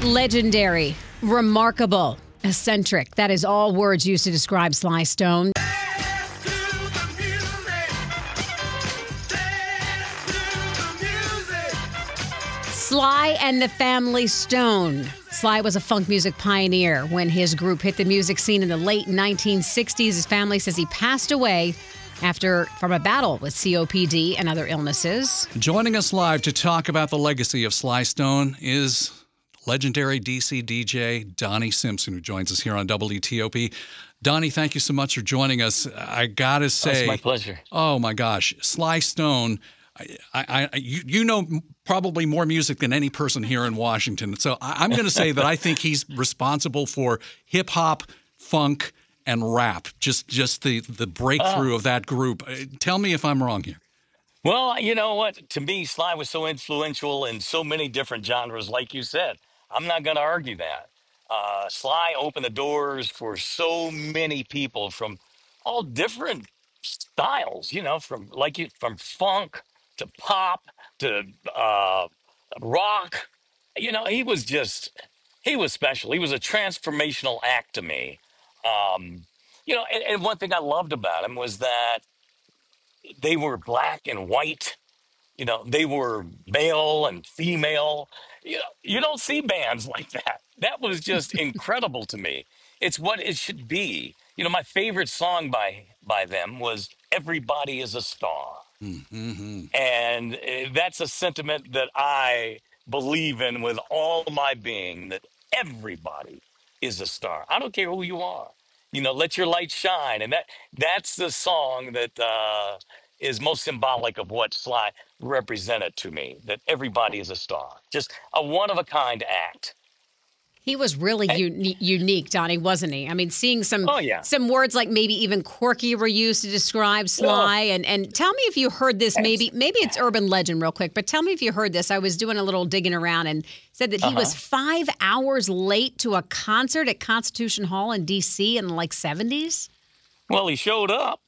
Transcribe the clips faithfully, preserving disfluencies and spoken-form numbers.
Legendary, remarkable, eccentric. That is all words used to describe Sly Stone. Sly and the Family Stone. Sly was a funk music pioneer when his group hit the music scene in the late nineteen sixties. His family says he passed away after from a battle with C O P D and other illnesses. Joining us live to talk about the legacy of Sly Stone is legendary D C D J Donnie Simpson, who joins us here on W T O P. Donnie, thank you so much for joining us. I gotta say, oh, it's my pleasure. Oh my gosh, Sly Stone. I, I, you, you know probably more music than any person here in Washington. So I, I'm going to say that I think he's responsible for hip hop, funk, and rap. Just, just the the breakthrough Oh. of that group. Uh, Tell me if I'm wrong here. Well, you know what? To me, Sly was so influential in so many different genres, like you said. I'm not going to argue that. Uh, Sly opened the doors for so many people from all different styles, you know, from like you, from funk to pop to uh, rock. You know, he was just, he was special. He was a transformational act to me. Um, you know, and, and one thing I loved about him was that they were black and white. You know, they were male and female. You know, you don't see bands like that. That was just incredible to me. It's what it should be. You know, my favorite song by by them was "Everybody Is a Star," Mm-hmm. and uh, that's a sentiment that I believe in with all my being. That everybody is a star. I don't care who you are. You know, let your light shine, and that that's the song that uh, is most symbolic of what Sly represented to me. That everybody is a star. Just a one of a kind act. He was really Eh, uni- unique, Donnie, wasn't he? I mean, seeing some Oh yeah. some words like maybe even quirky were used to describe Sly. And and tell me if you heard this. Maybe maybe it's urban legend, real quick. But tell me if you heard this. I was doing a little digging around and said that he Uh-huh. was five hours late to a concert at Constitution Hall in D C in the like seventies. Well, he showed up.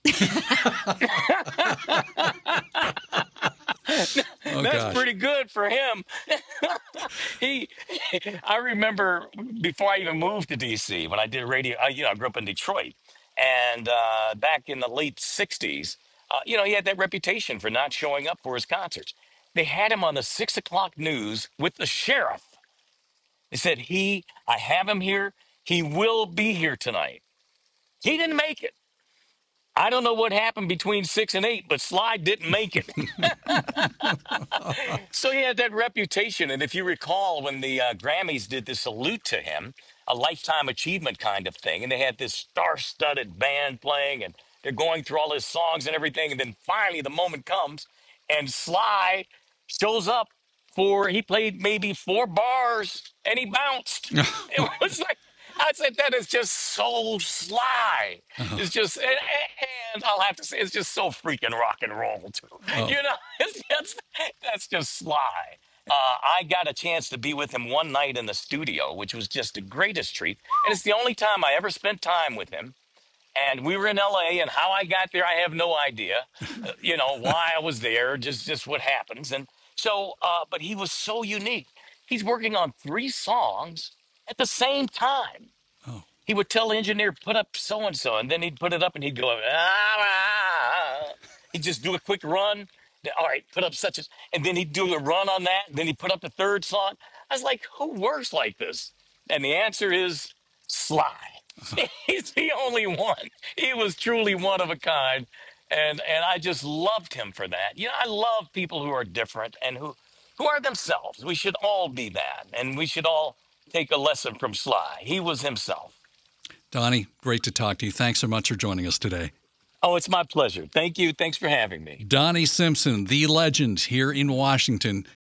Oh That's gosh. pretty good for him. he, I remember before I even moved to D C when I did radio. I, you know, I grew up in Detroit, and uh, back in the late sixties, uh, you know, he had that reputation for not showing up for his concerts. They had him on the six o'clock news with the sheriff. They said he, I have him here. He will be here tonight. He didn't make it. I don't know what happened between six and eight, but Sly didn't make it. So he had that reputation. And if you recall, when the uh, Grammys did the salute to him, a lifetime achievement kind of thing, and they had this star studded band playing, and they're going through all his songs and everything. And then finally, the moment comes, and Sly shows up for, he played maybe four bars and he bounced. It was like, I said, that is just so Sly. It's just, and, and I'll have to say, it's just so freaking rock and roll, too. Oh. You know, it's just, that's just Sly. Uh, I got a chance to be with him one night in the studio, which was just the greatest treat. And it's the only time I ever spent time with him. And we were in L A, and how I got there, I have no idea. Uh, you know, why I was there, just just what happens. And so, uh, but he was so unique. He's working on three songs at the same time. Oh. He would tell the engineer, put up so and so, and then he'd put it up, and he'd go, ah, ah. He'd just do a quick run. Then, all right, put up such as, and then he'd do a run on that. And then he'd put up the third song. I was like, who works like this? And the answer is Sly. He's the only one. He was truly one of a kind. And and I just loved him for that. You know, I love people who are different and who who are themselves. We should all be that. And we should all take a lesson from Sly. He was himself. Donnie, great to talk to you. Thanks so much for joining us today. Oh, it's my pleasure. Thank you. Thanks for having me. Donnie Simpson, the legend here in Washington.